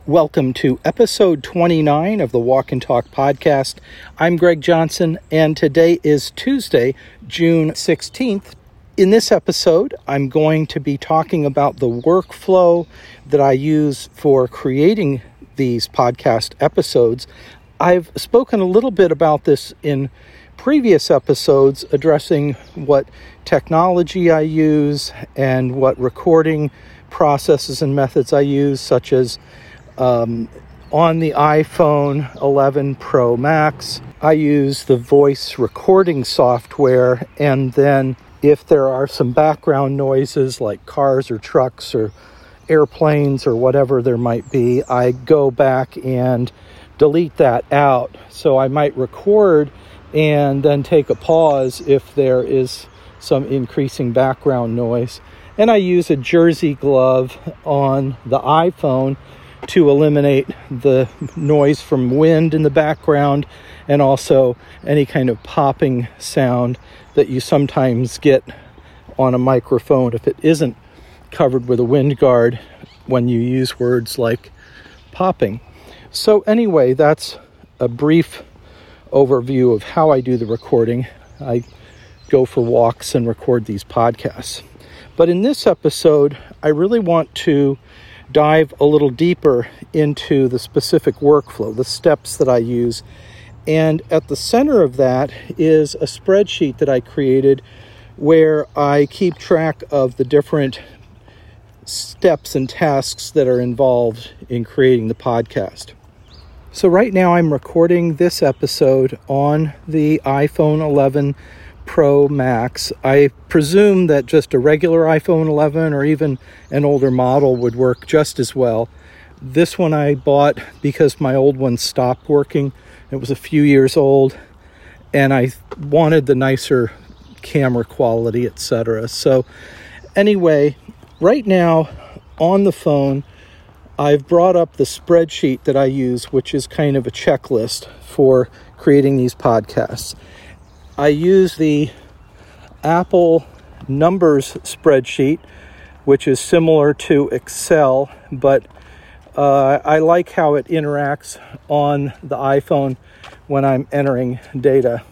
Welcome to episode 29 of the Walk and Talk podcast. I'm Greg Johnson, and today is Tuesday, June 16th. In this episode, I'm going to be talking about the workflow that I use for creating these podcast episodes. I've spoken a little bit about this in previous episodes, addressing what technology I use and what recording processes and methods I use, such as on the iPhone 11 Pro Max, I use the voice recording software, and then if there are some background noises like cars or trucks or airplanes or whatever there might be, I go back and delete that out. So I might record and then take a pause if there is some increasing background noise. And I use a jersey glove on the iPhone to eliminate the noise from wind in the background and also any kind of popping sound that you sometimes get on a microphone if it isn't covered with a wind guard when you use words like popping. So anyway, that's a brief overview of how I do the recording. I go for walks and record these podcasts. But in this episode, I really want to dive a little deeper into the specific workflow, the steps that I use. And at the center of that is a spreadsheet that I created where I keep track of the different steps and tasks that are involved in creating the podcast. So right now I'm recording this episode on the iPhone 11 Pro Max. I presume that just a regular iPhone 11 or even an older model would work just as well. This one I bought because my old one stopped working. It was a few years old and I wanted the nicer camera quality, etc. So anyway, right now on the phone, I've brought up the spreadsheet that I use, which is kind of a checklist for creating these podcasts. I use the Apple Numbers spreadsheet, which is similar to Excel, but I like how it interacts on the iPhone when I'm entering data.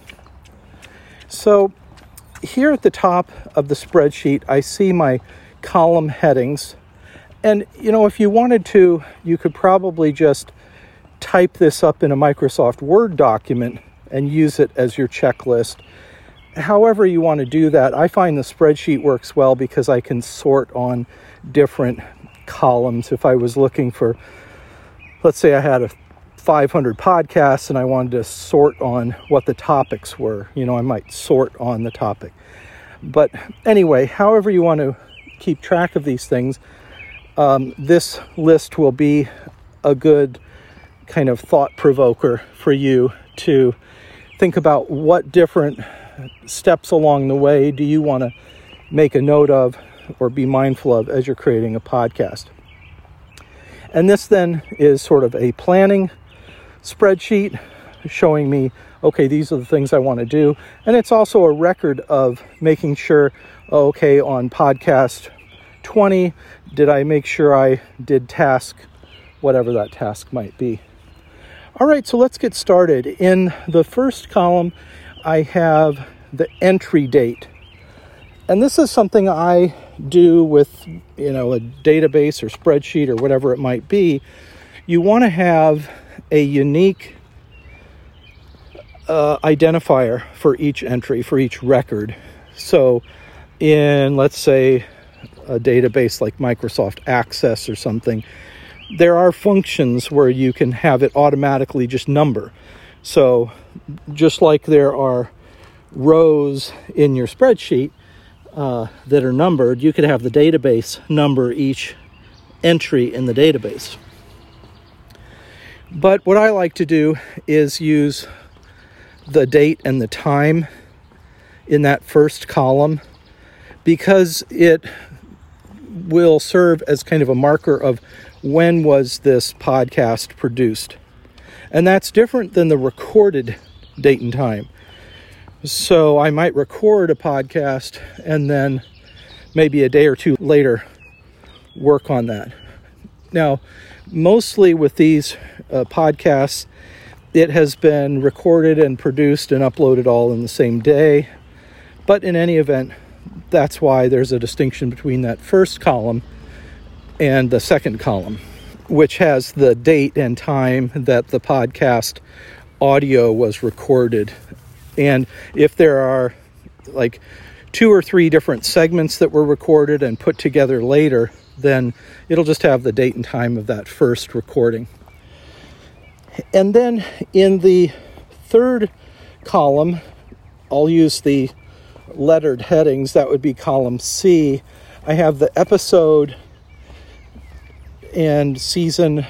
So here at the top of the spreadsheet, I see my column headings. And, if you wanted to, you could probably just type this up in a Microsoft Word document and use it as your checklist. However you want to do that, I find the spreadsheet works well because I can sort on different columns. If I was looking for, let's say I had 500 podcasts and I wanted to sort on what the topics were, I might sort on the topic. But anyway, however you want to keep track of these things, this list will be a good kind of thought provoker for you to think about what different steps along the way do you want to make a note of or be mindful of as you're creating a podcast. And this then is sort of a planning spreadsheet showing me, okay, these are the things I want to do. And it's also a record of making sure, okay, on podcast 20, did I make sure I did task, whatever that task might be. All right, so let's get started. In the first column, I have the entry date. And this is something I do with, a database or spreadsheet or whatever it might be. You want to have a unique identifier for each entry, for each record. So in, let's say, a database like Microsoft Access or something, there are functions where you can have it automatically just number. So just like there are rows in your spreadsheet that are numbered, you could have the database number each entry in the database. But what I like to do is use the date and the time in that first column because it will serve as kind of a marker of when was this podcast produced. And that's different than the recorded date and time. So I might record a podcast and then maybe a day or two later work on that. Now, mostly with these podcasts, it has been recorded and produced and uploaded all in the same day. But in any event, that's why there's a distinction between that first column and the second column, which has the date and time that the podcast audio was recorded. And if there are like 2 or 3 different segments that were recorded and put together later, then it'll just have the date and time of that first recording. And then in the third column, I'll use the lettered headings. That would be column C. I have the episode and season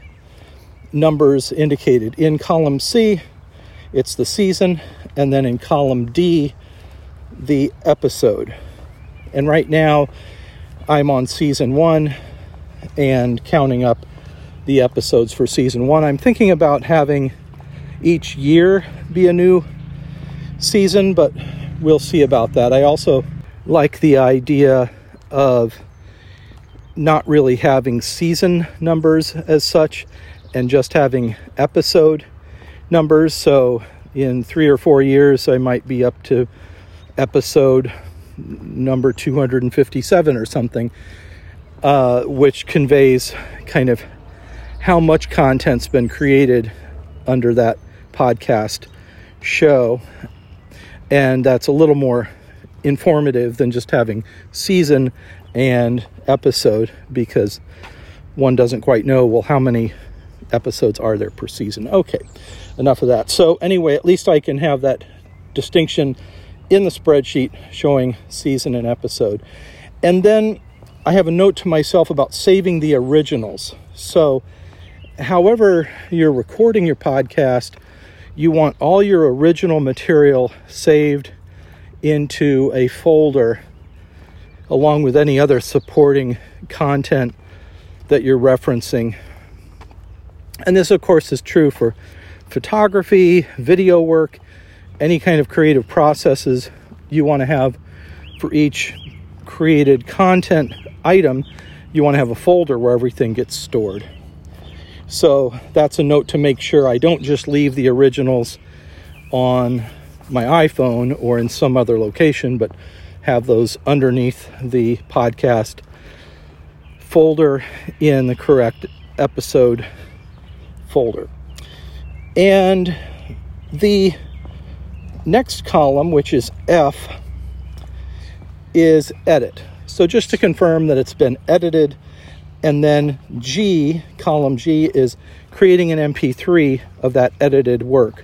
numbers indicated. In column C, it's the season, and then in column D, the episode. And right now, I'm on season 1 and counting up the episodes for season 1. I'm thinking about having each year be a new season, but we'll see about that. I also like the idea of not really having season numbers as such and just having episode numbers. So in 3 or 4 years, I might be up to episode number 257 or something, which conveys kind of how much content's been created under that podcast show. And that's a little more informative than just having season and episode, because one doesn't quite know, well, how many episodes are there per season? Okay, enough of that. So anyway, at least I can have that distinction in the spreadsheet showing season and episode. And then I have a note to myself about saving the originals. So however you're recording your podcast, you want all your original material saved into a folder along with any other supporting content that you're referencing. And this, of course, is true for photography, video work, any kind of creative processes you want to have. For each created content item, you want to have a folder where everything gets stored. So that's a note to make sure I don't just leave the originals on my iPhone or in some other location, but have those underneath the podcast folder in the correct episode folder. And the next column, which is F, is edit. So just to confirm that it's been edited. And then G, column G, is creating an MP3 of that edited work.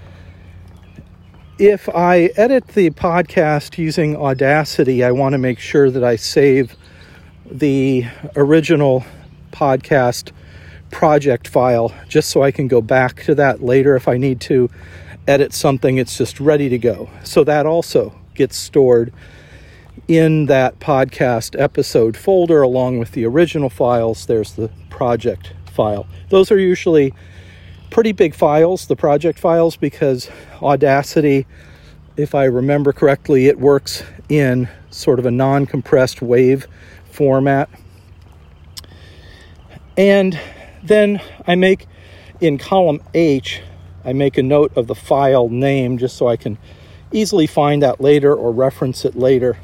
If I edit the podcast using Audacity, I want to make sure that I save the original podcast project file just so I can go back to that later if I need to edit something. It's just ready to go. So that also gets stored in that podcast episode folder along with the original files. There's the project file. Those are usually pretty big files, the project files, because Audacity, if I remember correctly, it works in sort of a non-compressed wave format. And then I make, in column H, I make a note of the file name just so I can easily find that later or reference it later.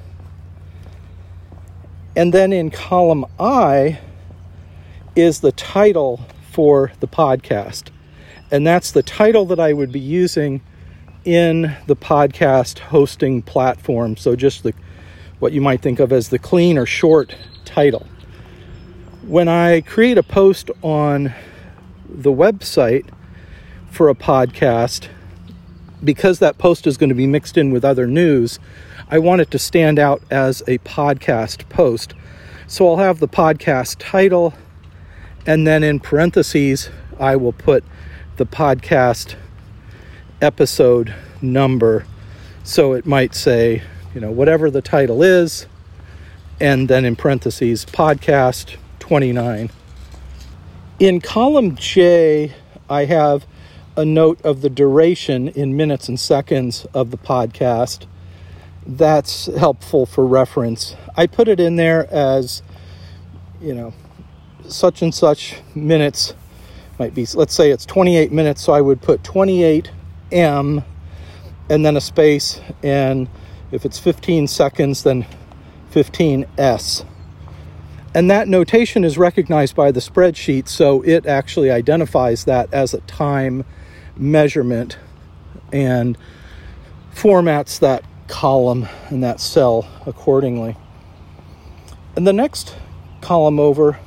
And then in column I is the title for the podcast. And that's the title that I would be using in the podcast hosting platform. So just what you might think of as the clean or short title. When I create a post on the website for a podcast, because that post is going to be mixed in with other news, I want it to stand out as a podcast post. So I'll have the podcast title, and then in parentheses, I will put the podcast episode number. So it might say, whatever the title is, and then in parentheses, podcast 29. In column J, I have a note of the duration in minutes and seconds of the podcast. That's helpful for reference. I put it in there as, such and such minutes, might be, let's say it's 28 minutes, so I would put 28 M and then a space, and if it's 15 seconds, then 15 S. And that notation is recognized by the spreadsheet, so it actually identifies that as a time measurement and formats that column and that cell accordingly. And the next column over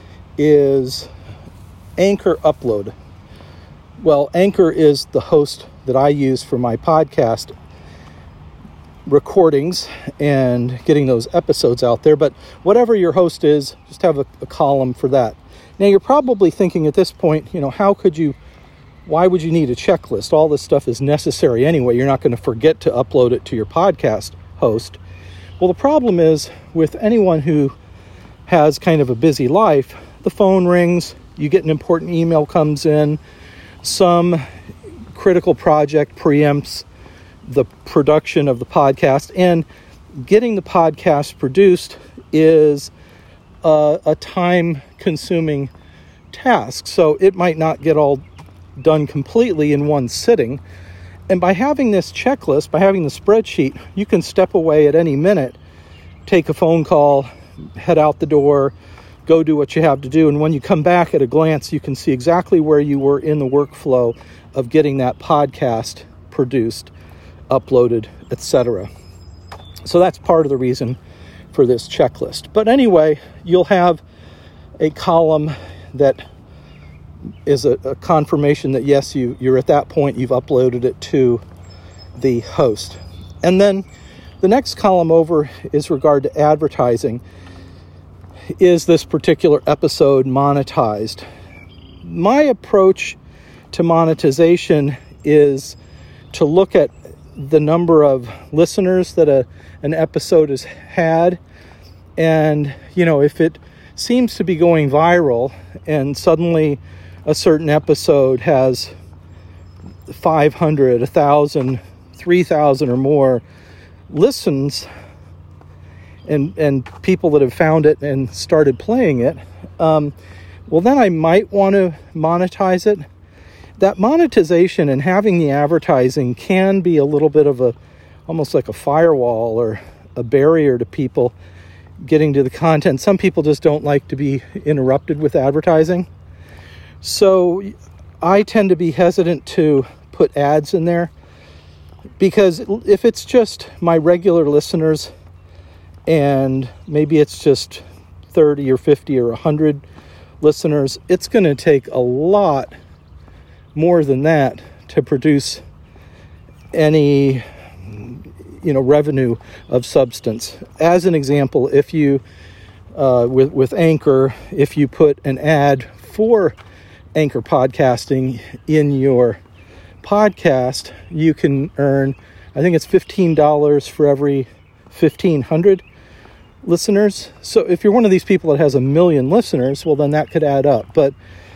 is Anchor upload. Well, Anchor is the host that I use for my podcast recordings and getting those episodes out there. But whatever your host is, just have a column for that. Now, you're probably thinking at this point, why would you need a checklist? All this stuff is necessary anyway. You're not going to forget to upload it to your podcast host. Well, the problem is with anyone who has kind of a busy life, the phone rings, you get an important email comes in, some critical project preempts the production of the podcast, and getting the podcast produced is a time-consuming task. So it might not get all done completely in one sitting. And by having this checklist, by having the spreadsheet, you can step away at any minute, take a phone call, head out the door, go do what you have to do. And when you come back at a glance, you can see exactly where you were in the workflow of getting that podcast produced, uploaded, etc. So that's part of the reason for this checklist. But anyway, you'll have a column that is a confirmation that yes, you're at that point, you've uploaded it to the host. And then the next column over is regard to advertising. Is this particular episode monetized? My approach to monetization is to look at the number of listeners that an episode has had. And, if it seems to be going viral and suddenly a certain episode has 500, 1,000, 3,000 or more listens, and people that have found it and started playing it, well, then I might want to monetize it. That monetization and having the advertising can be a little bit of almost like a firewall or a barrier to people getting to the content. Some people just don't like to be interrupted with advertising. So I tend to be hesitant to put ads in there, because if it's just my regular listeners and maybe it's just 30 or 50 or 100 listeners, it's going to take a lot more than that to produce any revenue of substance. As an example, if you with Anchor, if you put an ad for Anchor podcasting in your podcast, you can earn, I think it's $15 for every 1,500 listeners. So if you're one of these people that has 1 million listeners, well, then that could add up. But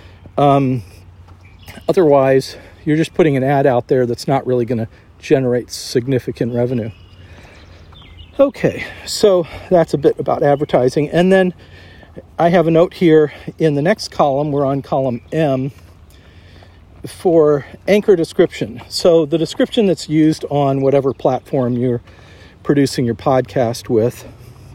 otherwise, you're just putting an ad out there that's not really going to generate significant revenue. Okay, so that's a bit about advertising. And then I have a note here in the next column. We're on column M for Anchor description. So the description that's used on whatever platform you're producing your podcast with.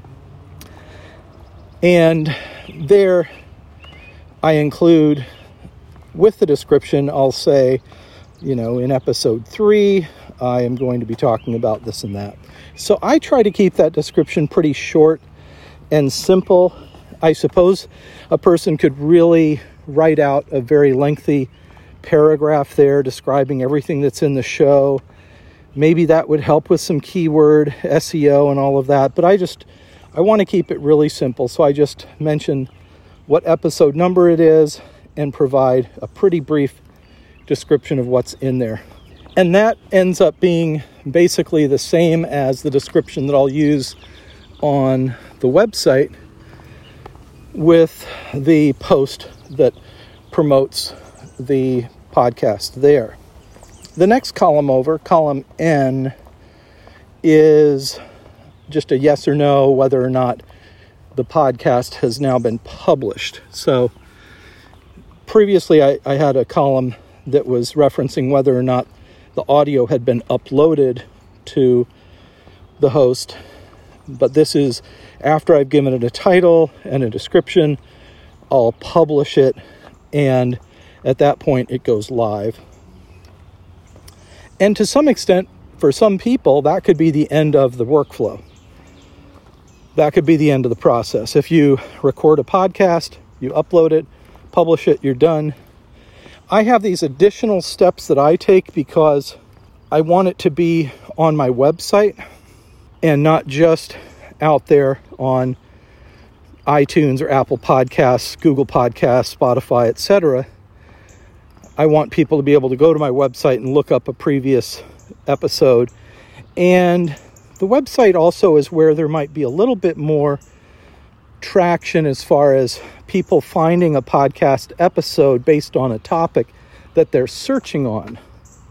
And there I include, with the description, I'll say, in episode 3, I am going to be talking about this and that. So I try to keep that description pretty short and simple. I suppose a person could really write out a very lengthy paragraph there describing everything that's in the show. Maybe that would help with some keyword SEO and all of that. But I want to keep it really simple. So I just mention what episode number it is and provide a pretty brief description of what's in there. And that ends up being basically the same as the description that I'll use on the website with the post that promotes the podcast there. The next column over, column N, is just a yes or no, whether or not the podcast has now been published. So previously I had a column that was referencing whether or not the audio had been uploaded to the host, but this is after I've given it a title and a description. I'll publish it, and at that point it goes live. And to some extent, for some people, that could be the end of the workflow. That could be the end of the process. If you record a podcast, you upload it, publish it, you're done. I have these additional steps that I take because I want it to be on my website and not just out there on iTunes or Apple Podcasts, Google Podcasts, Spotify, etc. I want people to be able to go to my website and look up a previous episode. And the website also is where there might be a little bit more traction as far as people finding a podcast episode based on a topic that they're searching on.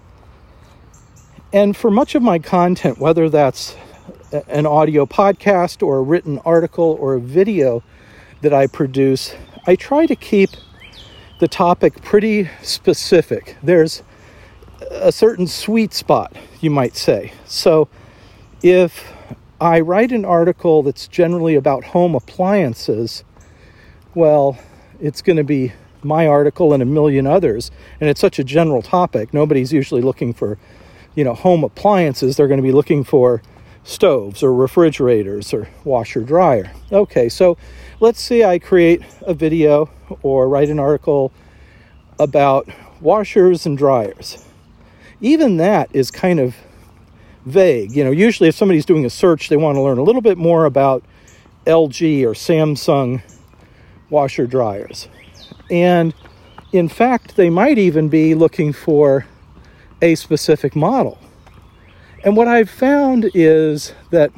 And for much of my content, whether that's an audio podcast or a written article or a video that I produce, I try to keep the topic pretty specific. There's a certain sweet spot, you might say. So if I write an article that's generally about home appliances, well, it's going to be my article and a million others, and it's such a general topic. Nobody's usually looking for, home appliances. They're going to be looking for stoves or refrigerators or washer dryer. Okay, so let's say I create a video or write an article about washers and dryers. Even that is kind of vague. Usually if somebody's doing a search, they want to learn a little bit more about LG or Samsung washer dryers. And in fact, they might even be looking for a specific model. And what I've found is that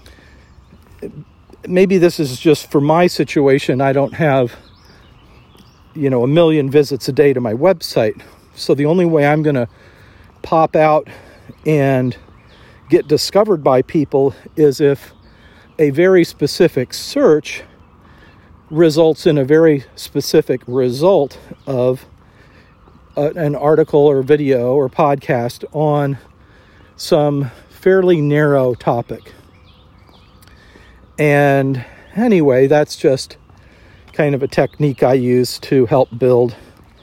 maybe this is just for my situation. I don't have, a million visits a day to my website. So the only way I'm going to pop out and get discovered by people is if a very specific search results in a very specific result of an article or video or podcast on some fairly narrow topic. And anyway, that's just kind of a technique I use to help build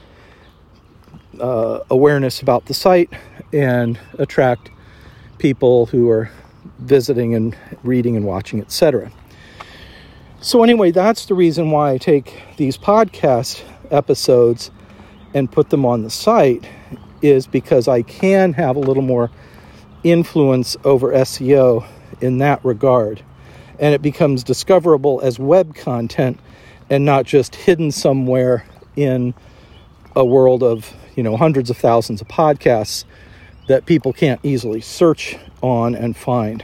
awareness about the site and attract people who are visiting and reading and watching, etc. So anyway, that's the reason why I take these podcast episodes and put them on the site, is because I can have a little more influence over SEO in that regard. And it becomes discoverable as web content and not just hidden somewhere in a world of, hundreds of thousands of podcasts that people can't easily search on and find.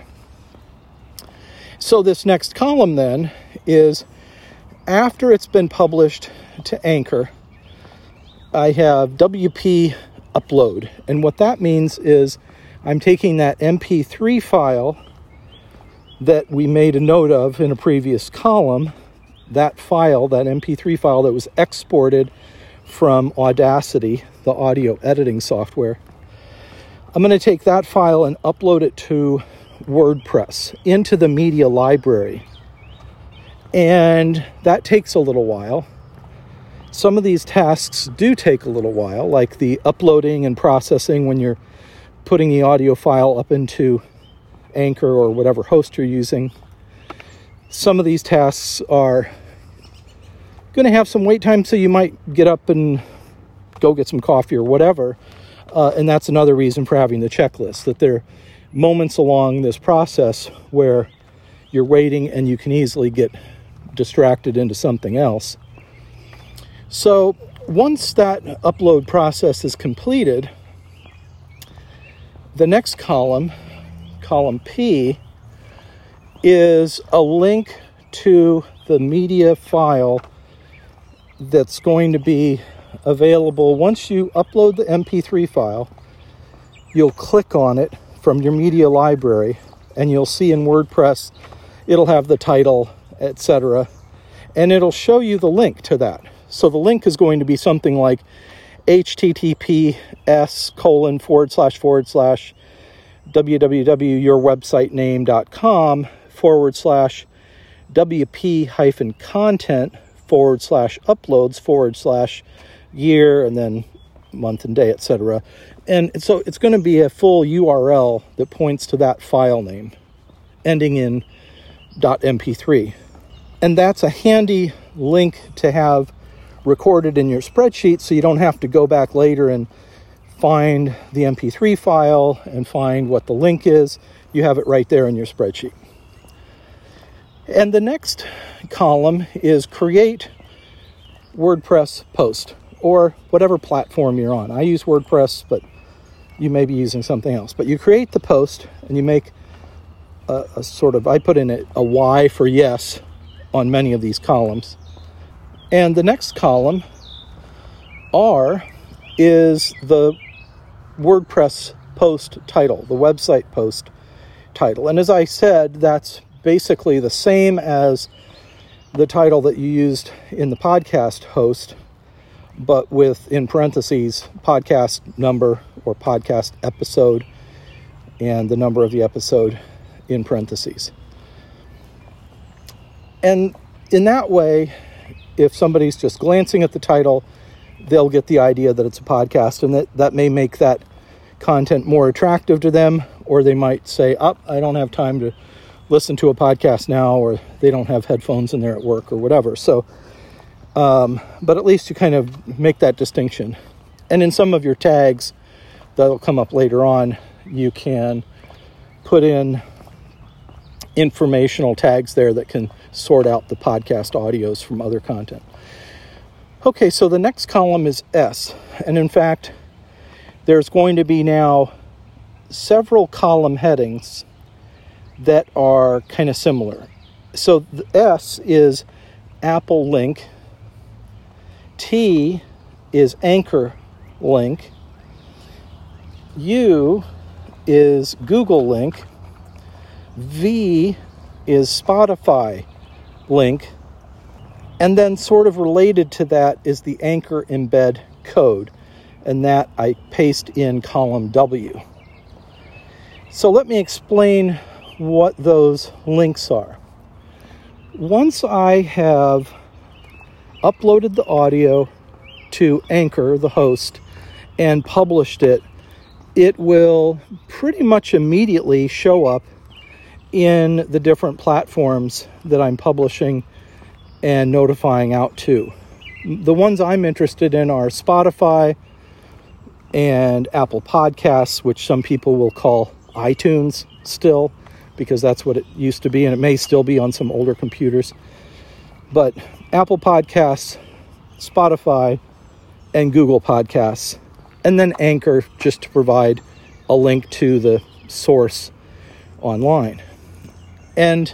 So this next column then is after it's been published to Anchor, I have WP upload. And what that means is I'm taking that MP3 file that we made a note of in a previous column, that file, that MP3 file that was exported from Audacity, the audio editing software. I'm going to take that file and upload it to WordPress into the media library. And that takes a little while. Some of these tasks do take a little while, like the uploading and processing when you're putting the audio file up into Anchor or whatever host you're using. Some of these tasks are going to have some wait time, so you might get up and go get some coffee or whatever. And that's another reason for having the checklist, that there are moments along this process where you're waiting and you can easily get distracted into something else. So once that upload process is completed, the next column, column P, is a link to the media file that's going to be available. Once you upload the MP3 file, you'll click on it from your media library and you'll see in WordPress, it'll have the title, etc. and it'll show you the link to that. So the link is going to be something like https://wp-content/uploads/year, and then month and day, etc. And so it's going to be a full URL that points to that file name ending in .mp3. And that's a handy link to have recorded in your spreadsheet, so you don't have to go back later and find the MP3 file and find what the link is. You have it right there in your spreadsheet. And the next column is create WordPress post, or whatever platform you're on. I use WordPress, but you may be using something else. But you create the post and you make a sort of, I put in a Y for yes on many of these columns. And the next column, R, is the WordPress post title, the website post title. And as I said, that's basically the same as the title that you used in the podcast host, but with, in parentheses, podcast number or podcast episode, and the number of the episode in parentheses. And in that way, if somebody's just glancing at the title, they'll get the idea that it's a podcast, and that may make that content more attractive to them, or they might say, I don't have time to listen to a podcast now, or they don't have headphones in there at work or whatever. So, but at least you kind of make that distinction. And in some of your tags that'll come up later on, you can put in informational tags there that can sort out the podcast audios from other content. Okay, so the next column is S. And in fact, there's going to be now several column headings that are kind of similar. So the S is Apple link. T is Anchor link. U is Google link. V is Spotify link. And then sort of related to that is the Anchor embed code. And that I paste in column W. So let me explain what those links are. Once I have uploaded the audio to Anchor, the host, and published it, it will pretty much immediately show up in the different platforms that I'm publishing and notifying out to. The ones I'm interested in are Spotify and Apple Podcasts, which some people will call iTunes still, because that's what it used to be, and it may still be on some older computers. But Apple Podcasts, Spotify, and Google Podcasts, and then Anchor, just to provide a link to the source online. And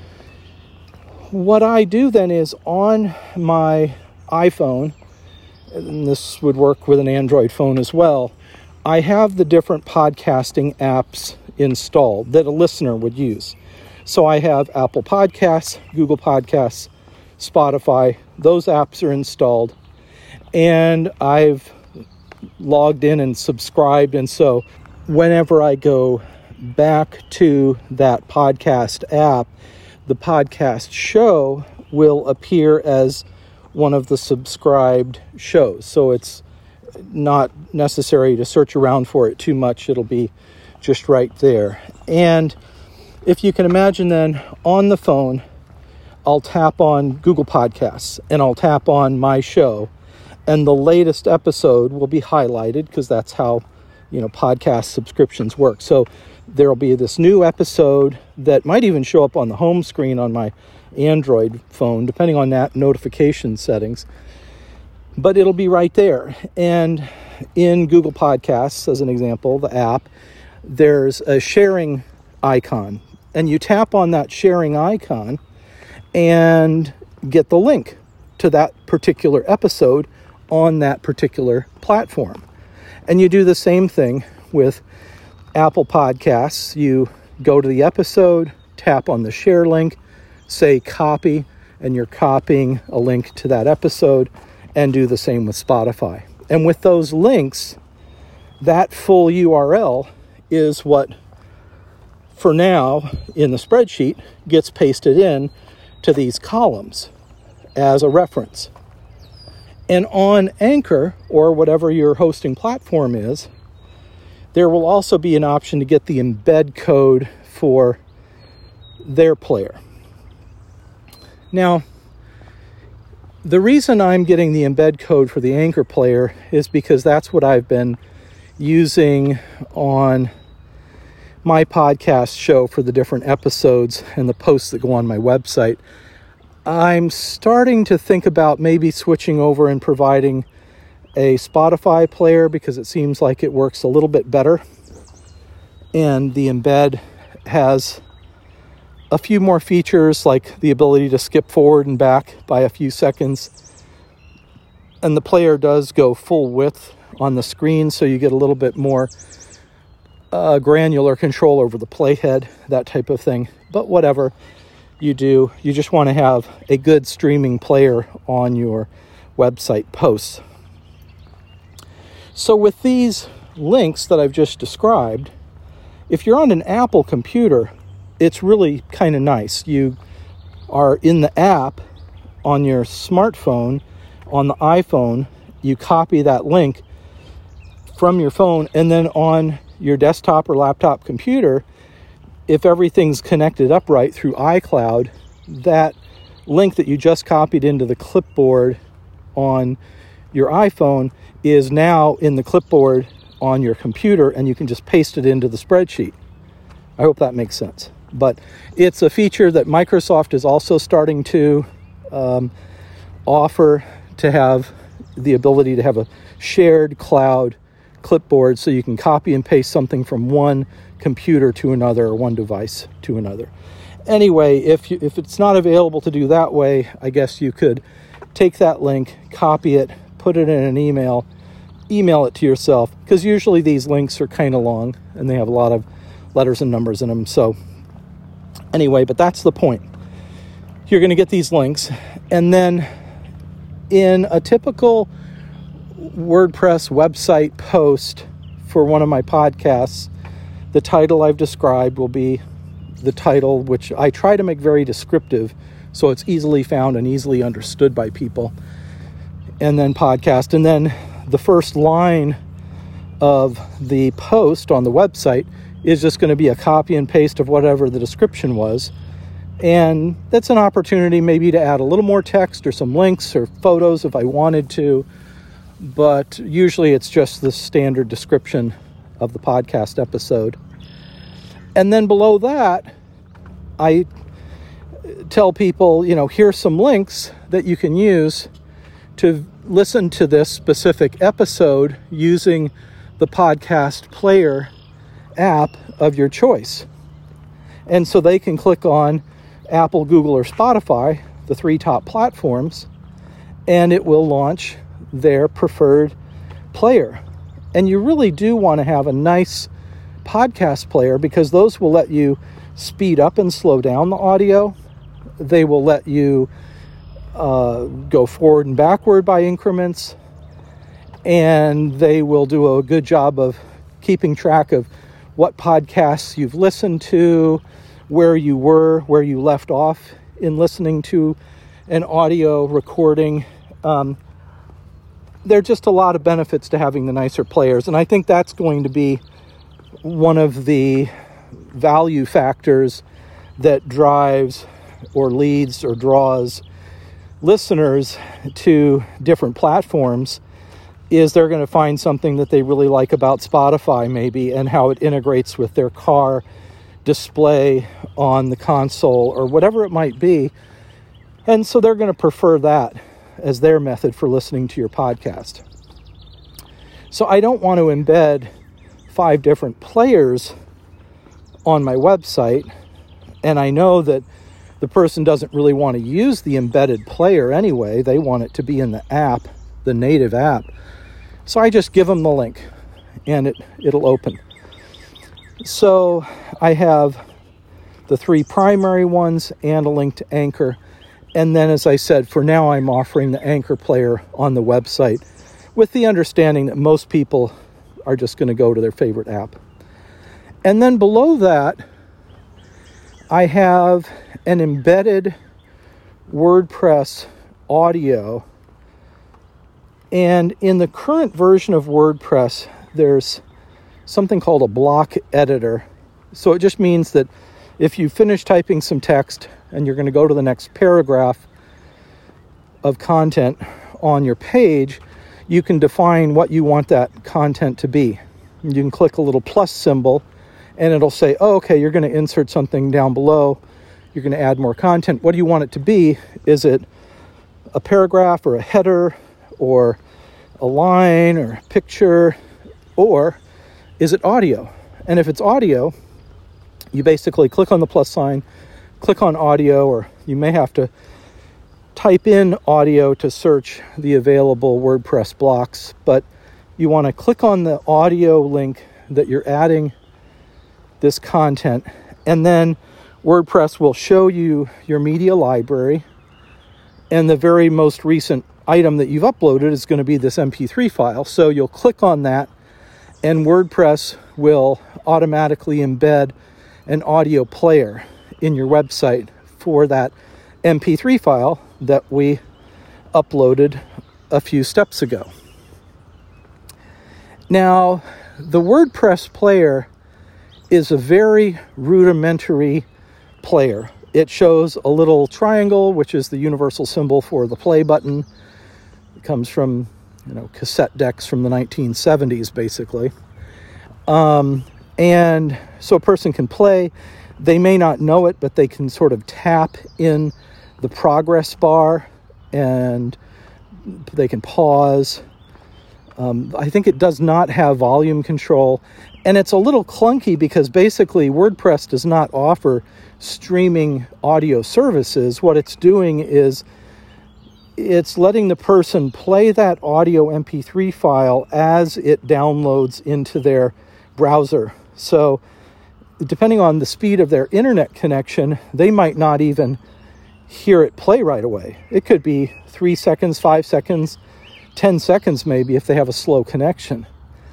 what I do then is on my iPhone, and this would work with an Android phone as well, I have the different podcasting apps installed that a listener would use. So I have Apple Podcasts, Google Podcasts, Spotify. Those apps are installed, and I've logged in and subscribed. And so whenever I go back to that podcast app, the podcast show will appear as one of the subscribed shows. So it's not necessary to search around for it too much. It'll be just right there. And if you can imagine then, on the phone, I'll tap on Google Podcasts and I'll tap on my show, and the latest episode will be highlighted, because that's how, podcast subscriptions work. So there'll be this new episode that might even show up on the home screen on my Android phone, depending on that notification settings. But it'll be right there. And in Google Podcasts, as an example, the app, there's a sharing icon. And you tap on that sharing icon and get the link to that particular episode on that particular platform. And you do the same thing with Apple Podcasts. You go to the episode, tap on the share link, say copy, and you're copying a link to that episode, and do the same with Spotify. And with those links, that full URL is what, for now, in the spreadsheet, gets pasted in to these columns as a reference. And on Anchor, or whatever your hosting platform is, there will also be an option to get the embed code for their player. Now, the reason I'm getting the embed code for the Anchor player is because that's what I've been using on my podcast show for the different episodes and the posts that go on my website. I'm starting to think about maybe switching over and providing a Spotify player because it seems like it works a little bit better. And the embed has a few more features, like the ability to skip forward and back by a few seconds. And the player does go full width on the screen, so you get a little bit more granular control over the playhead, that type of thing. But whatever you do, you just want to have a good streaming player on your website posts. So with these links that I've just described, if you're on an Apple computer, it's really kind of nice. You are in the app on your smartphone, on the iPhone, you copy that link from your phone, and then on your desktop or laptop computer, if everything's connected up right through iCloud, that link that you just copied into the clipboard on your iPhone is now in the clipboard on your computer, and you can just paste it into the spreadsheet. I hope that makes sense. But it's a feature that Microsoft is also starting to offer, to have the ability to have a shared cloud clipboard so you can copy and paste something from one computer to another or one device to another. Anyway, if it's not available to do that way, I guess you could take that link, copy it, put it in an email it to yourself, because usually these links are kind of long and they have a lot of letters and numbers in them. So anyway, but that's the point. You're going to get these links, and then in a typical WordPress website post for one of my podcasts, the title I've described will be the title, which I try to make very descriptive so it's easily found and easily understood by people. And then podcast. And then the first line of the post on the website is just going to be a copy and paste of whatever the description was. And that's an opportunity maybe to add a little more text or some links or photos if I wanted to. But usually it's just the standard description of the podcast episode. And then below that, I tell people, here's some links that you can use to listen to this specific episode using the podcast player app of your choice. And so they can click on Apple, Google, or Spotify, the three top platforms, and it will launch their preferred player. And you really do want to have a nice podcast player, because those will let you speed up and slow down the audio. They will let you go forward and backward by increments, and they will do a good job of keeping track of what podcasts you've listened to, where you were, where you left off in listening to an audio recording. There are just a lot of benefits to having the nicer players, and I think that's going to be one of the value factors that drives or leads or draws listeners to different platforms, is they're going to find something that they really like about Spotify maybe, and how it integrates with their car display on the console or whatever it might be. And so they're going to prefer that as their method for listening to your podcast. So I don't want to embed 5 different players on my website, and I know that the person doesn't really want to use the embedded player anyway. They want it to be in the app, the native app. So I just give them the link, and it'll open. So I have the 3 primary ones and a link to Anchor, And then, as I said, for now I'm offering the Anchor player on the website with the understanding that most people are just going to go to their favorite app. And then below that, I have an embedded WordPress audio. And in the current version of WordPress, there's something called a block editor. So it just means that if you finish typing some text and you're going to go to the next paragraph of content on your page, you can define what you want that content to be. You can click a little plus symbol and it'll say, oh, okay, you're going to insert something down below. You're going to add more content. What do you want it to be? Is it a paragraph or a header or a line or a picture, or is it audio? And if it's audio, you basically click on the plus sign, click on audio, or you may have to type in audio to search the available WordPress blocks, but you want to click on the audio link that you're adding this content, and then WordPress will show you your media library, and the very most recent item that you've uploaded is going to be this MP3 file. So you'll click on that, and WordPress will automatically embed an audio player in your website for that MP3 file that we uploaded a few steps ago. Now, the WordPress player is a very rudimentary player. It shows a little triangle, which is the universal symbol for the play button. It comes from, cassette decks from the 1970s, basically. And so a person can play. They may not know it, but they can sort of tap in the progress bar and they can pause. I think it does not have volume control. And it's a little clunky because basically WordPress does not offer streaming audio services. What it's doing is it's letting the person play that audio MP3 file as it downloads into their browser. So depending on the speed of their internet connection, they might not even hear it play right away. It could be 3 seconds, 5 seconds, 10 seconds maybe if they have a slow connection.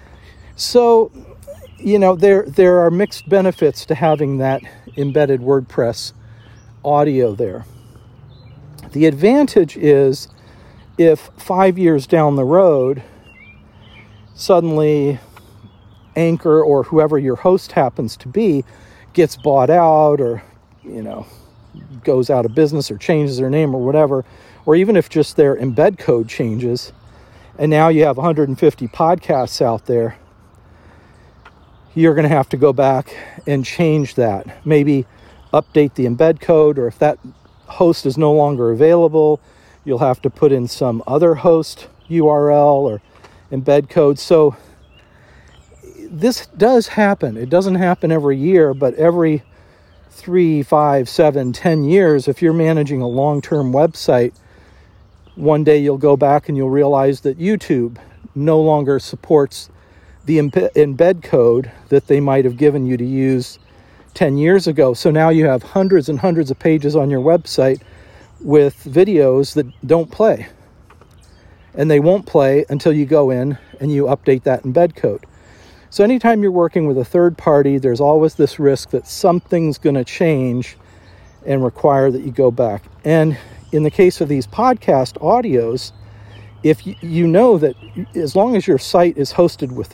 So, there are mixed benefits to having that embedded WordPress audio there. The advantage is if 5 years down the road, suddenly Anchor or whoever your host happens to be gets bought out or, goes out of business or changes their name or whatever, or even if just their embed code changes, and now you have 150 podcasts out there, you're going to have to go back and change that. Maybe update the embed code, or if that host is no longer available, you'll have to put in some other host URL or embed code. So this does happen. It doesn't happen every year, but every 3, 5, 7, 10 years, if you're managing a long-term website, one day you'll go back and you'll realize that YouTube no longer supports the embed code that they might have given you to use 10 years ago. So now you have hundreds and hundreds of pages on your website with videos that don't play. And they won't play until you go in and you update that embed code. So anytime you're working with a third party, there's always this risk that something's going to change and require that you go back. And in the case of these podcast audios, if you know that as long as your site is hosted with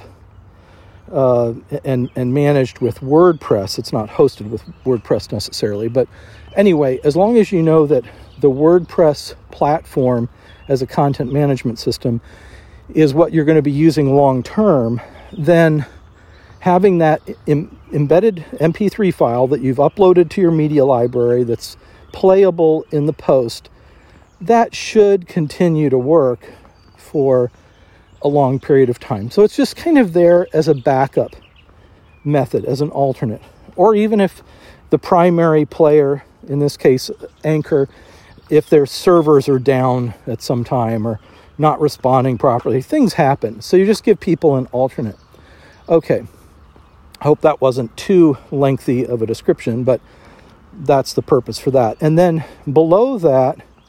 and managed with WordPress, it's not hosted with WordPress necessarily, but anyway, as long as you know that the WordPress platform as a content management system is what you're going to be using long term, then having that embedded MP3 file that you've uploaded to your media library that's playable in the post, that should continue to work for a long period of time. So it's just kind of there as a backup method, as an alternate. Or even if the primary player, in this case Anchor, if their servers are down at some time or not responding properly, things happen. So you just give people an alternate. Okay, I hope that wasn't too lengthy of a description, but that's the purpose for that. And then below that,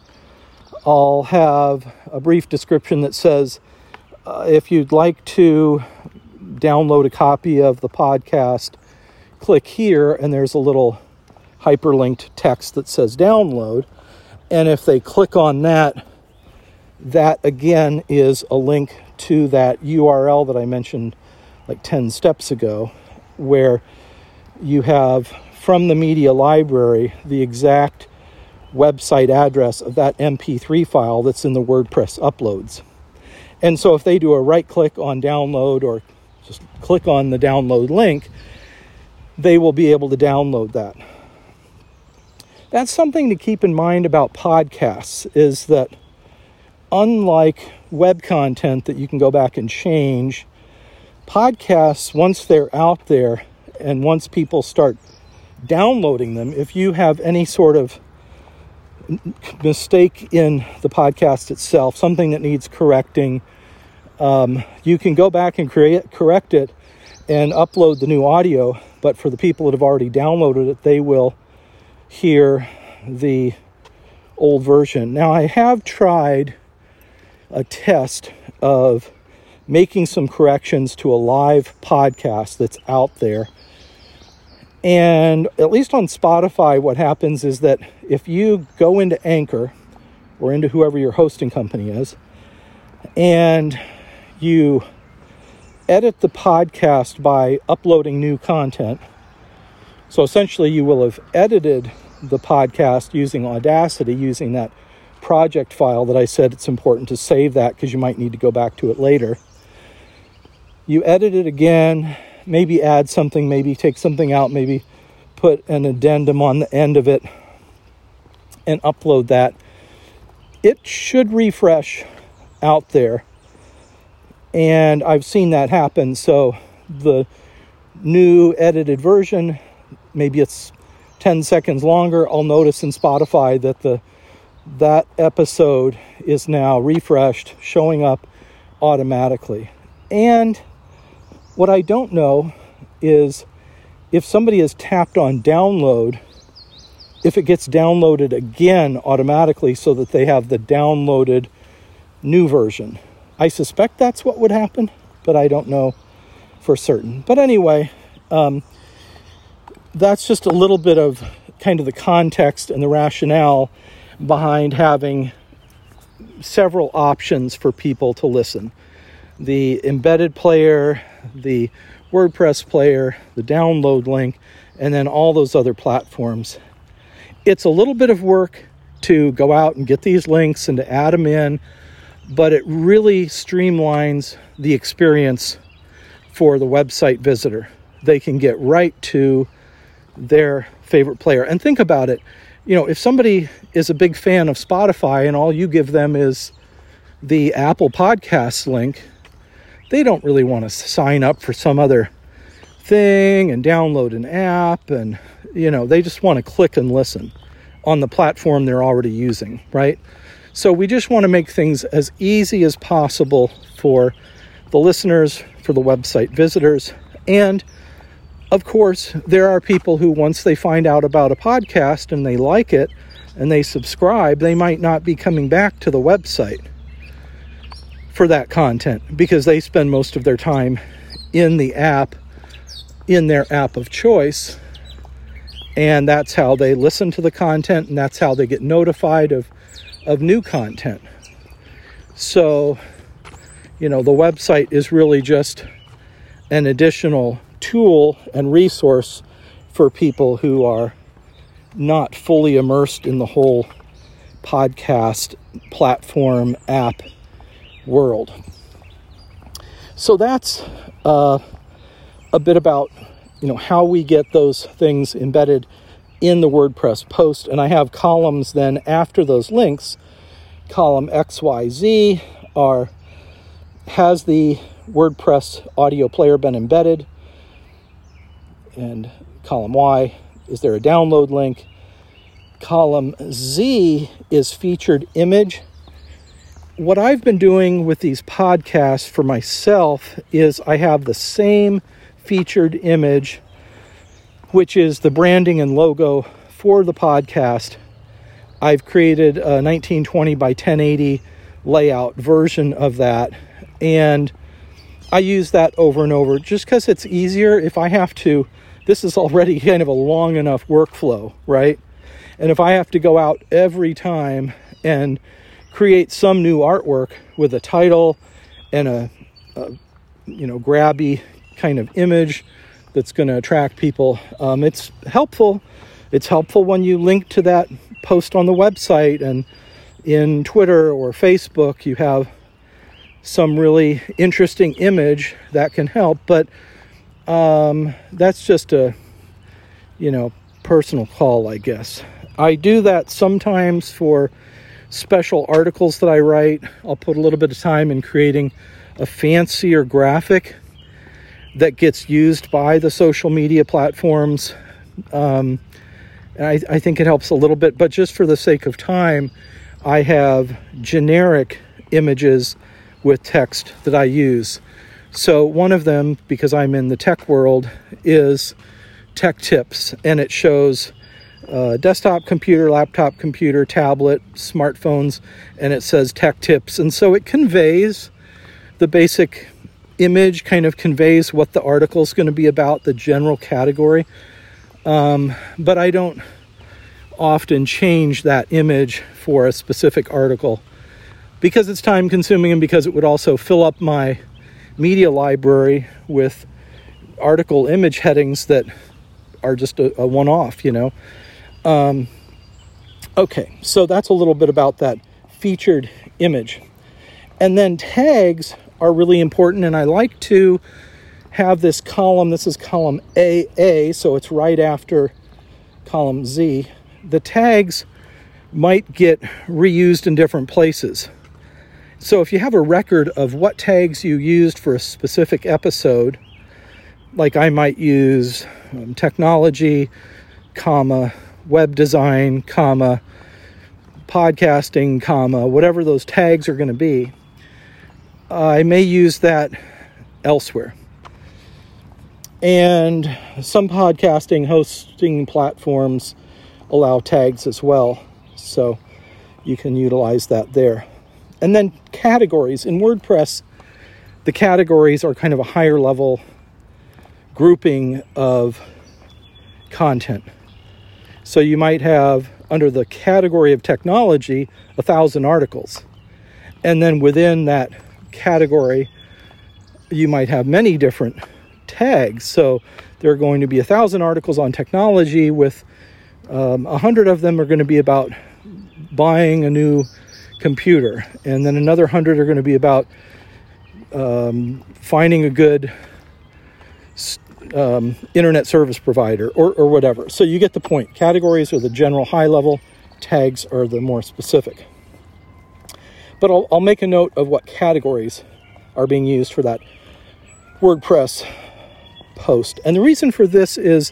I'll have a brief description that says, if you'd like to download a copy of the podcast, click here, and there's a little hyperlinked text that says download. And if they click on that, that again is a link to that URL that I mentioned like 10 steps ago, where you have from the media library the exact website address of that MP3 file that's in the WordPress uploads. And so if they do a right click on download or just click on the download link, they will be able to download that. That's something to keep in mind about podcasts, is that unlike web content that you can go back and change, podcasts, once they're out there and once people start downloading them, if you have any sort of mistake in the podcast itself, something that needs correcting, you can go back and correct it and upload the new audio. But for the people that have already downloaded it, they will hear the old version. Now, I have tried a test of making some corrections to a live podcast that's out there. And at least on Spotify, what happens is that if you go into Anchor or into whoever your hosting company is, and you edit the podcast by uploading new content, so essentially you will have edited the podcast using Audacity, using that project file that I said it's important to save that because you might need to go back to it later. You edit it again, maybe add something, maybe take something out, maybe put an addendum on the end of it and upload that. It should refresh out there. And I've seen that happen. So the new edited version, maybe it's 10 seconds longer. I'll notice in Spotify that that episode is now refreshed, showing up automatically. And what I don't know is if somebody has tapped on download, if it gets downloaded again automatically so that they have the downloaded new version. I suspect that's what would happen, but I don't know for certain. But anyway, that's just a little bit of kind of the context and the rationale behind having several options for people to listen. The embedded player, the WordPress player, the download link, and then all those other platforms. It's a little bit of work to go out and get these links and to add them in, but it really streamlines the experience for the website visitor. They can get right to their favorite player. And think about it, if somebody is a big fan of Spotify and all you give them is the Apple Podcasts link, they don't really want to sign up for some other thing and download an app, and they just want to click and listen on the platform they're already using, right? So we just want to make things as easy as possible for the listeners, for the website visitors, and of course, there are people who, once they find out about a podcast and they like it and they subscribe, they might not be coming back to the website for that content because they spend most of their time in the app, in their app of choice. And that's how they listen to the content, and that's how they get notified of new content. So, the website is really just an additional tool and resource for people who are not fully immersed in the whole podcast platform app world. So that's a bit about how we get those things embedded in the WordPress post. And I have columns then after those links. Column XYZ has the WordPress audio player been embedded? And column Y, is there a download link? Column Z is featured image. What I've been doing with these podcasts for myself is I have the same featured image, which is the branding and logo for the podcast, I've created a 1920 by 1080 layout version of that, and I use that over and over just because it's easier. If I have to, this is already kind of a long enough workflow, right? And if I have to go out every time and create some new artwork with a title and a grabby kind of image that's going to attract people, it's helpful. It's helpful when you link to that post on the website, and in Twitter or Facebook you have some really interesting image that can help. But that's just a personal call, I guess. I do that sometimes for special articles that I write. I'll put a little bit of time in creating a fancier graphic that gets used by the social media platforms. And I think it helps a little bit, but just for the sake of time, I have generic images with text that I use. So one of them, because I'm in the tech world, is Tech Tips, and it shows desktop computer, laptop computer, tablet, smartphones, and it says Tech Tips. And so it conveys the basic image, kind of conveys what the article is going to be about, the general category. But I don't often change that image for a specific article because it's time consuming, and because it would also fill up my media library with article image headings that are just a one-off, Okay, so that's a little bit about that featured image. And then tags are really important, and I like to have this column. This is column AA, so it's right after column Z. The tags might get reused in different places. So if you have a record of what tags you used for a specific episode, like I might use technology, comma, web design, comma, podcasting, comma, whatever those tags are going to be, I may use that elsewhere. And some podcasting hosting platforms allow tags as well, so you can utilize that there. And then categories. In WordPress, the categories are kind of a higher level grouping of content. So you might have, under the category of technology, 1,000 articles. And then within that category, you might have many different tags. So there are going to be 1,000 articles on technology, with 100 of them are going to be about buying a new computer, and then another 100 are going to be about finding a good internet service provider, or whatever. So you get the point. Categories are the general high level, tags are the more specific. But I'll make a note of what categories are being used for that WordPress post. And the reason for this is,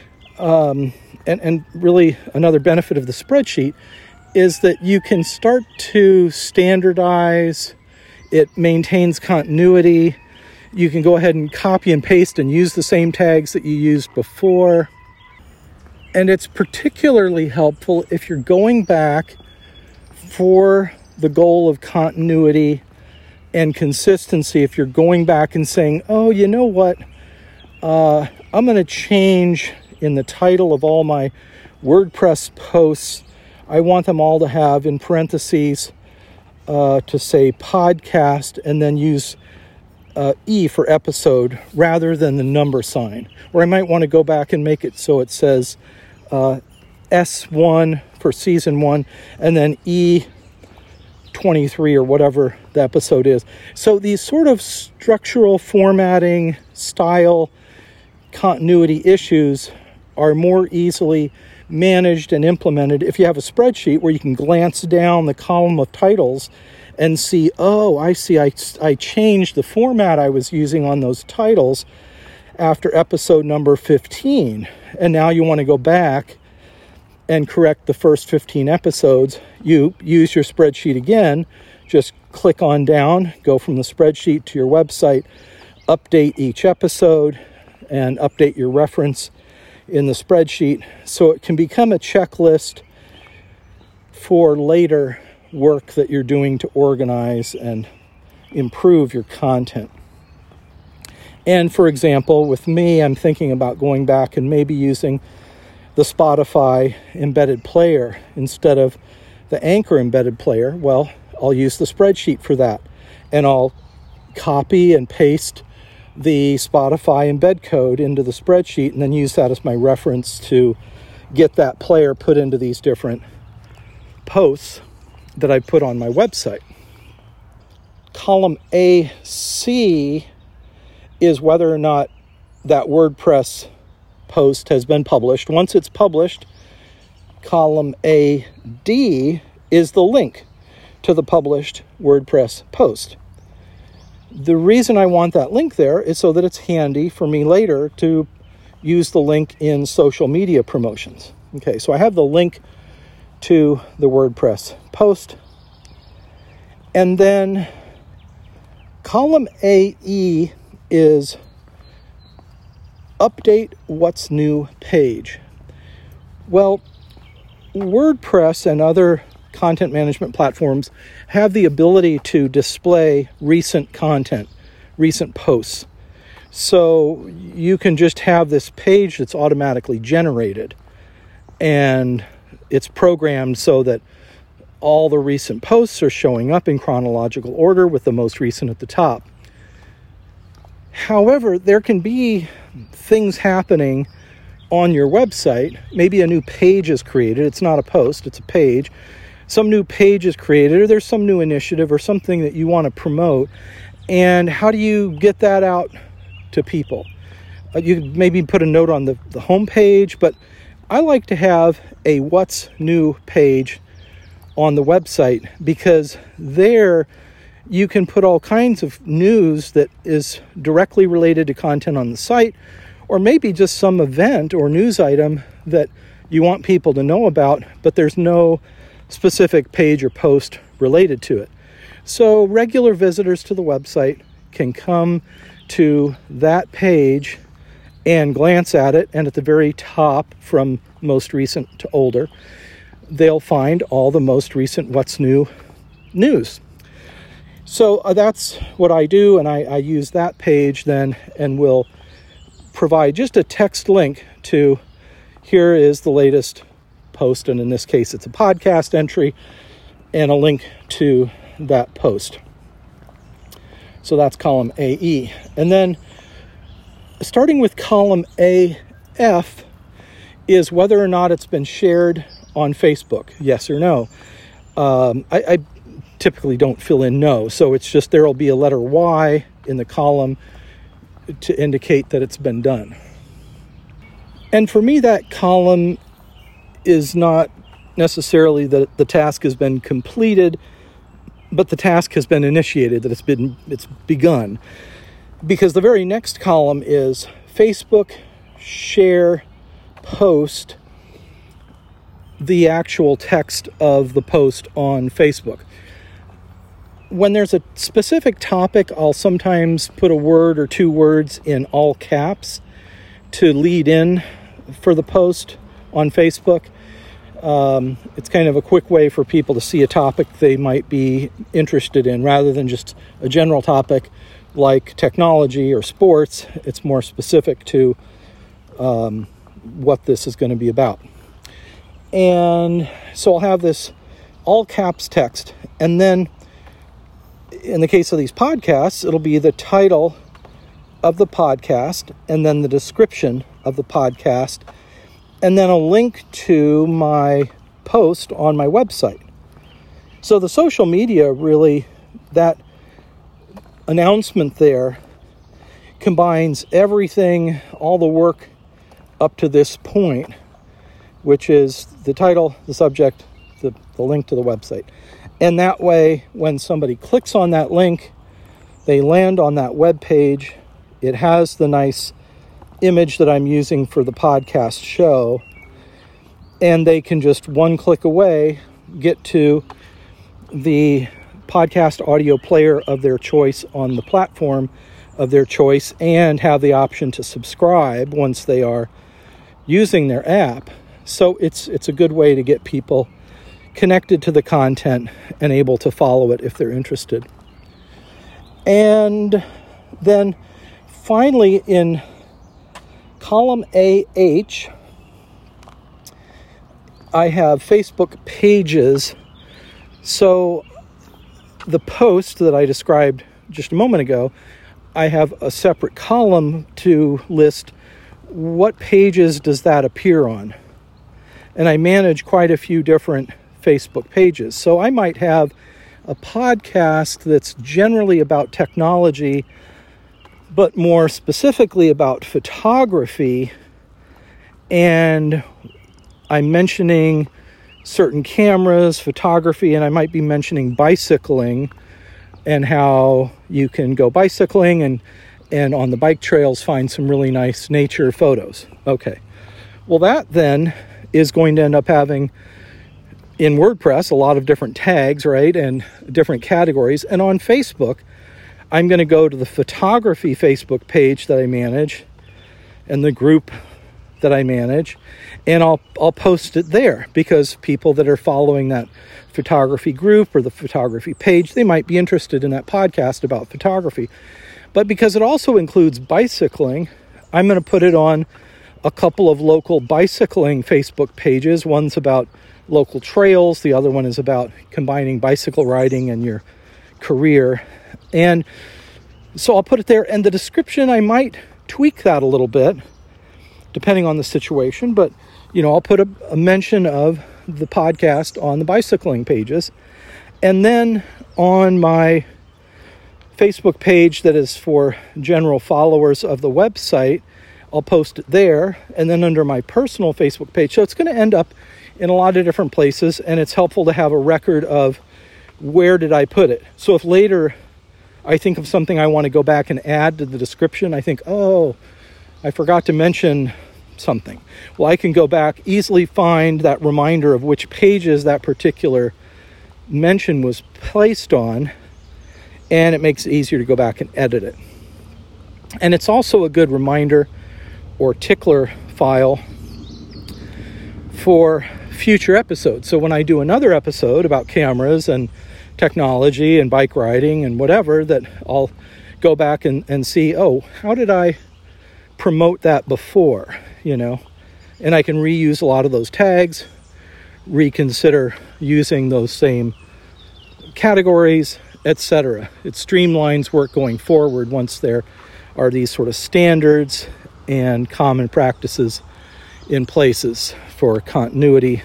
and really another benefit of the spreadsheet, is that you can start to standardize. It maintains continuity. You can go ahead and copy and paste and use the same tags that you used before. And it's particularly helpful if you're going back for the goal of continuity and consistency. If you're going back and saying, oh, you know what? I'm going to change in the title of all my WordPress posts. I want them all to have in parentheses to say podcast, and then use E for episode rather than the number sign. Or I might want to go back and make it so it says S1 for season 1, and then E23 or whatever the episode is. So these sort of structural formatting, style, continuity issues are more easily managed and implemented if you have a spreadsheet where you can glance down the column of titles and see, oh, I see, I changed the format I was using on those titles after episode number 15. And now you want to go back and correct the first 15 episodes. You use your spreadsheet again, just click on down, go from the spreadsheet to your website, update each episode, and update your reference in the spreadsheet, so it can become a checklist for later work that you're doing to organize and improve your content. And for example, with me, I'm thinking about going back and maybe using the Spotify embedded player instead of the Anchor embedded player. Well, I'll use the spreadsheet for that, and I'll copy and paste the Spotify embed code into the spreadsheet and then use that as my reference to get that player put into these different posts that I put on my website. Column AC is whether or not that WordPress post has been published. Once it's published, column AD is the link to the published WordPress post. The reason I want that link there is so that it's handy for me later to use the link in social media promotions. Okay, so I have the link to the WordPress post. And then column AE is update what's new page. Well, WordPress and other content management platforms have the ability to display recent content, recent posts. So you can just have this page that's automatically generated, and it's programmed so that all the recent posts are showing up in chronological order with the most recent at the top. However, there can be things happening on your website. Maybe a new page is created. It's not a post, it's a page. Some new page is created, or there's some new initiative or something that you want to promote. And how do you get that out to people? You could maybe put a note on the home page, but I like to have a what's new page on the website, because there you can put all kinds of news that is directly related to content on the site, or maybe just some event or news item that you want people to know about, but there's no specific page or post related to it. So regular visitors to the website can come to that page and glance at it, and at the very top, from most recent to older, they'll find all the most recent what's new news. So that's what I do, and I use that page then, and will provide just a text link to here is the latest post, and in this case it's a podcast entry, and a link to that post. So that's column AE. And then starting with column AF is whether or not it's been shared on Facebook, yes or no. I typically don't fill in no, so it's just there will be a letter Y in the column to indicate that it's been done. And for me, that column is not necessarily that the task has been completed, but the task has been initiated, that it's begun. Because the very next column is Facebook, share, post the actual text of the post on Facebook. When there's a specific topic, I'll sometimes put a word or two words in all caps to lead in for the post on Facebook. It's kind of a quick way for people to see a topic they might be interested in, rather than just a general topic like technology or sports. It's more specific to what this is going to be about. And so I'll have this all caps text, and then in the case of these podcasts, it'll be the title of the podcast, and then the description of the podcast, and then a link to my post on my website. So the social media, really, that announcement there combines everything, all the work up to this point, which is the title, the subject, the link to the website. And that way, when somebody clicks on that link, they land on that web page. It has the nice image that I'm using for the podcast show, and they can just one click away get to the podcast audio player of their choice on the platform of their choice, and have the option to subscribe once they are using their app. So it's a good way to get people connected to the content and able to follow it if they're interested. And then finally in column AH, I have Facebook pages. So the post that I described just a moment ago, I have a separate column to list what pages does that appear on. And I manage quite a few different Facebook pages. So I might have a podcast that's generally about technology, but more specifically about photography. And I'm mentioning certain cameras, photography, and I might be mentioning bicycling and how you can go bicycling and on the bike trails find some really nice nature photos. Okay. Well, that then is going to end up having in WordPress a lot of different tags, right? And different categories. And on Facebook, I'm going to go to the photography Facebook page that I manage and the group that I manage, and I'll post it there because people that are following that photography group or the photography page, they might be interested in that podcast about photography. But because it also includes bicycling, I'm going to put it on a couple of local bicycling Facebook pages. One's about local trails. The other one is about combining bicycle riding and your career. And so I'll put it there. And the description, I might tweak that a little bit depending on the situation. But, I'll put a mention of the podcast on the bicycling pages. And then on my Facebook page that is for general followers of the website, I'll post it there. And then under my personal Facebook page. So it's going to end up in a lot of different places. And it's helpful to have a record of where did I put it. So if later I think of something I want to go back and add to the description, I think, oh, I forgot to mention something. Well, I can go back, easily find that reminder of which pages that particular mention was placed on, and it makes it easier to go back and edit it. And it's also a good reminder or tickler file for future episodes. So when I do another episode about cameras and technology and bike riding and whatever, that I'll go back and see, oh, how did I promote that before, and I can reuse a lot of those tags, reconsider using those same categories, etc. It streamlines work going forward once there are these sort of standards and common practices in places for continuity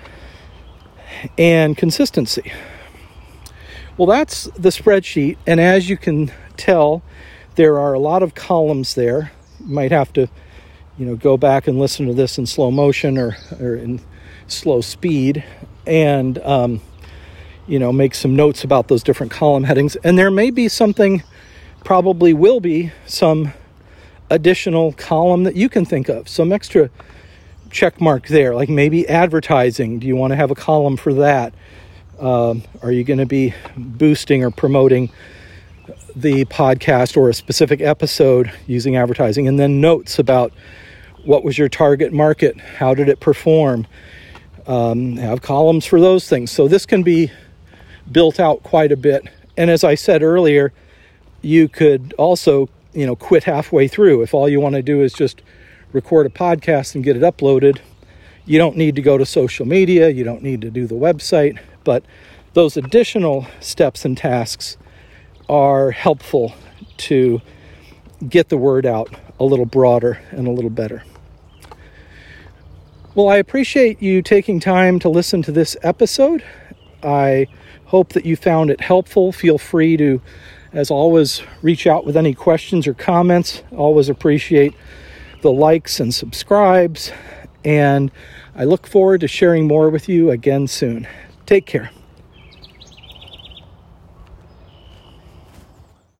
and consistency. Well, that's the spreadsheet, and as you can tell, there are a lot of columns there. You might have to, go back and listen to this in slow motion or in slow speed and, make some notes about those different column headings. And there may be something, probably will be some additional column that you can think of, some extra check mark there, like maybe advertising. Do you want to have a column for that? Are you going to be boosting or promoting the podcast or a specific episode using advertising? And then notes about what was your target market? How did it perform? Have columns for those things. So this can be built out quite a bit. And as I said earlier, you could also, quit halfway through. If all you want to do is just record a podcast and get it uploaded, you don't need to go to social media. You don't need to do the website. But those additional steps and tasks are helpful to get the word out a little broader and a little better. Well, I appreciate you taking time to listen to this episode. I hope that you found it helpful. Feel free to, as always, reach out with any questions or comments. Always appreciate the likes and subscribes. And I look forward to sharing more with you again soon. Take care.